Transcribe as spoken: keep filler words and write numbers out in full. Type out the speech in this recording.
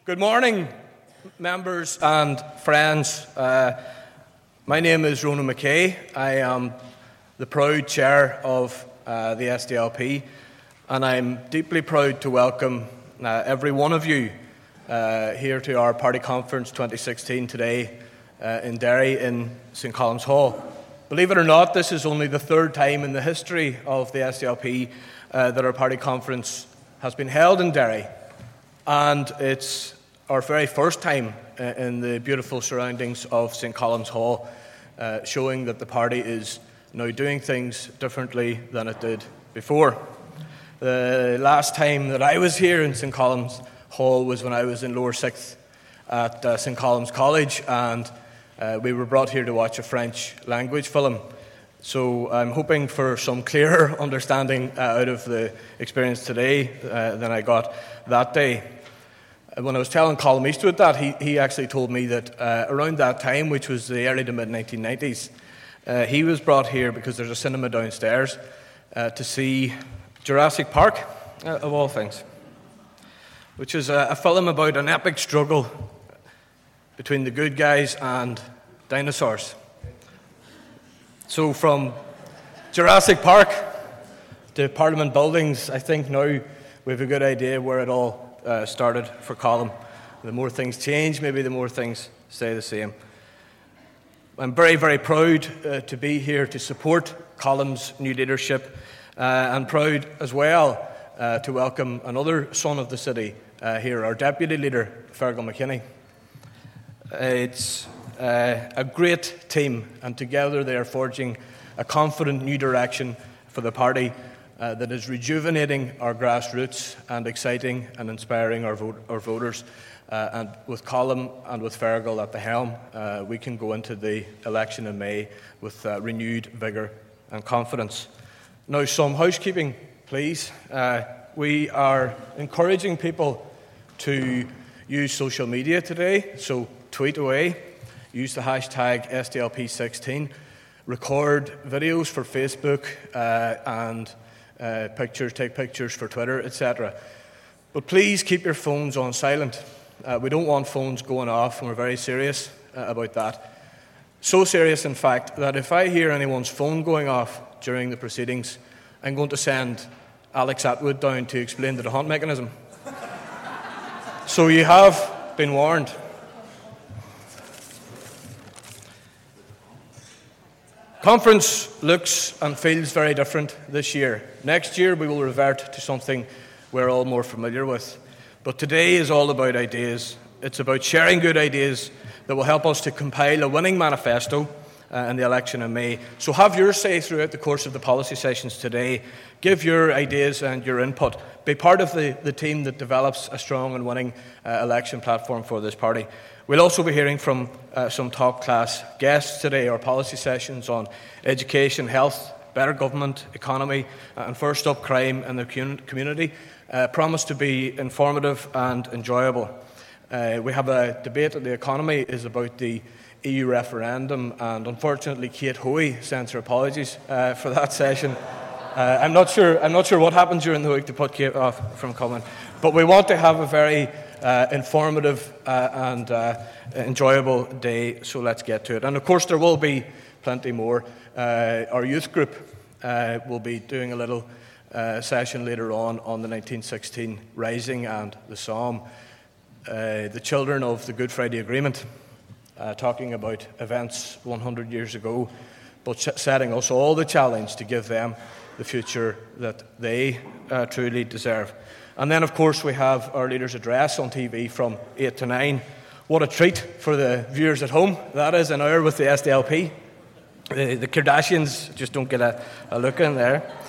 Good morning, members and friends. Uh, my name is Ronan McKay. I am the proud chair of uh, the S D L P, and I'm deeply proud to welcome uh, every one of you uh, here to our Party Conference twenty sixteen today uh, in Derry in Saint Colum's Hall. Believe it or not, this is only the third time in the history of the S D L P uh, that our Party Conference has been held in Derry, and it's our very first time uh, in the beautiful surroundings of Saint Colum's Hall, uh, showing that the party is now doing things differently than it did before. The last time that I was here in Saint Colum's Hall was when I was in lower sixth at uh, Saint Colum's College, and uh, we were brought here to watch a French language film. So I'm hoping for some clearer understanding uh, out of the experience today uh, than I got that day. When I was telling Colm Eastwood that, he, he actually told me that uh, around that time, which was the early to mid nineteen nineties, uh, he was brought here because there's a cinema downstairs uh, to see Jurassic Park, uh, of all things, which is a, a film about an epic struggle between the good guys and dinosaurs. So from Jurassic Park to Parliament buildings, I think now we have a good idea where it all Uh, started for Colm. The more things change, maybe the more things stay the same. I'm very, very proud uh, to be here to support Colm's new leadership, uh, and proud as well uh, to welcome another son of the city uh, here, our deputy leader, Fergal McKinney. Uh, it's uh, a great team, and together they are forging a confident new direction for the party Uh, that is rejuvenating our grassroots and exciting and inspiring our, vote, our voters. Uh, and with Colm and with Fergal at the helm, uh, we can go into the election in May with uh, renewed vigour and confidence. Now, some housekeeping, please. Uh, we are encouraging people to use social media today, so tweet away, use the hashtag S D L P sixteen, record videos for Facebook uh, and Uh, pictures, take pictures for Twitter, et cetera. But please keep your phones on silent. Uh, we don't want phones going off, and we're very serious uh, about that. So serious, in fact, that if I hear anyone's phone going off during the proceedings, I'm going to send Alex Atwood down to explain the DeHunt mechanism. So you have been warned. Conference looks and feels very different this year. Next year we will revert to something we're all more familiar with. But today is all about ideas. It's about sharing good ideas that will help us to compile a winning manifesto uh, in the election in May. So have your say throughout the course of the policy sessions today. Give your ideas and your input. Be part of the, the team that develops a strong and winning uh, election platform for this party. We'll also be hearing from uh, some top-class guests today. Our policy sessions on education, health, better government, economy, uh, and first up crime in the community uh, promise to be informative and enjoyable. Uh, we have a debate on the economy is about the E U referendum, and unfortunately Kate Hoey sends her apologies uh, for that session. Uh, I'm not sure. I'm not sure what happened during the week to put Kate off from coming, but we want to have a very Uh, informative uh, and uh, enjoyable day, so let's get to it. And of course there will be plenty more. Uh, our youth group uh, will be doing a little uh, session later on on the nineteen sixteen Rising and the Somme. Uh, the children of the Good Friday Agreement, uh, talking about events one hundred years ago, but setting us all the challenge to give them the future that they uh, truly deserve. And then, of course, we have our leader's address on T V from eight to nine. What a treat for the viewers at home. That is an hour with the S D L P. The, the Kardashians just don't get a, a look in there.